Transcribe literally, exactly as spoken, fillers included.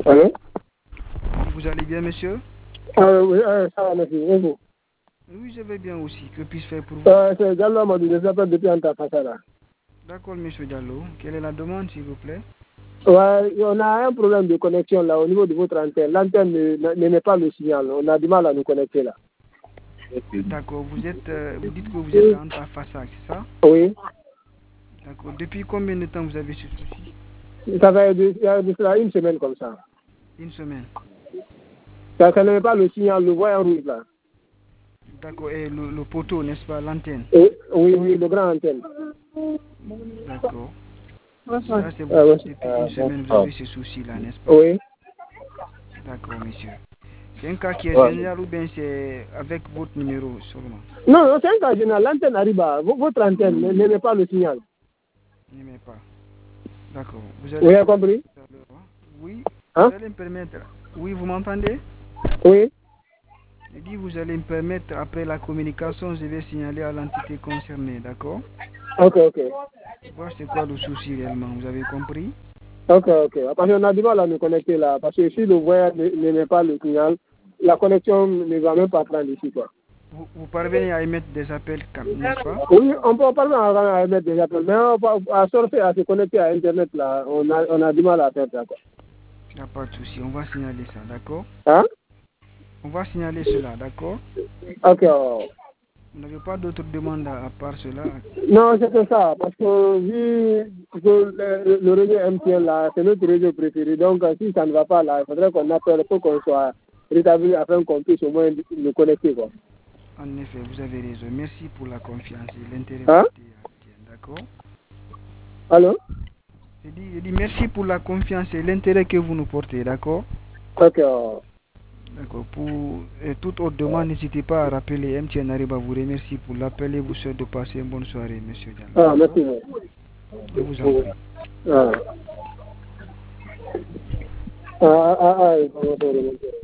Allô? Vous allez bien, monsieur? Ah oui, euh, ça va, merci. Et vous? Oui, je vais bien aussi. Que puis-je faire pour vous? Euh, c'est Diallo Amadou, je vous appelle depuis Antafasara. D'accord, monsieur Diallo. Quelle est la demande, s'il vous plaît? Ouais, on a un problème de connexion là au niveau de votre antenne. L'antenne ne- n'émet pas le signal. On a du mal à nous connecter là. D'accord, vous êtes, euh, vous dites que vous êtes à Antafasa, c'est ça? Oui. D'accord. Depuis combien de temps vous avez ce souci? Ça fait de, il y a de cela une semaine comme ça. Une semaine. Ça, ça n'émet pas le signal, le voyant rouge là. D'accord. Et le, le poteau, n'est-ce pas, l'antenne? Oui, oui, oui, le grand antenne. D'accord. Ça, c'est Ah, ouais. depuis une semaine, vous avez ce souci-là, n'est-ce pas? Oui. D'accord, monsieur. C'est un cas qui est général ou bien c'est avec votre numéro seulement? Non, non, c'est un cas général. L'antenne arrive à v- votre antenne ne- n'émet pas le signal. N'aimez pas. D'accord. Vous Vous allez... avez compris? Oui, Hein? vous allez me permettre. Oui, vous m'entendez? Oui. Je dis, vous allez me permettre, après la communication, je vais signaler à l'entité concernée, d'accord? Ok, ok. Voir c'est quoi le souci réellement, vous avez compris? Ok, ok. Parce qu'on a du mal à nous connecter là. Parce que si le voyant ne- n'émet pas le signal, la connexion ne va même pas prendre ici, quoi. Vous, vous parvenez à émettre des appels, cap- n'est-ce pas? Oui, on peut parler à, à émettre des appels, mais on peut- à sortir, à se connecter à Internet là, on a, on a du mal à faire ça, quoi. Il n'y a pas de souci, on va signaler ça, d'accord? Hein? On va signaler cela, d'accord? Ok. oh. Vous n'avez pas d'autres demandes à, à part cela? Non, c'est ça, parce que vu que le, le réseau M T N là, c'est notre réseau préféré, donc euh, si ça ne va pas là, il faudrait qu'on appelle pour qu'on soit rétabli afin qu'on puisse au moins nous connecter, quoi. En effet, vous avez raison. Merci pour la confiance et l'intérêt Hein? porté à M T N, d'accord? Allô? Je dis, je dis merci pour la confiance et l'intérêt que vous nous portez, d'accord? Ok. oh. D'accord. Pour euh, toute autre demande, n'hésitez pas à rappeler M T N Ariba. Vous remercie pour l'appel et vous souhaite de passer une bonne soirée, monsieur Diallo. Ah, merci. Je vous en prie. Ah. Ah, ah, ah, ah,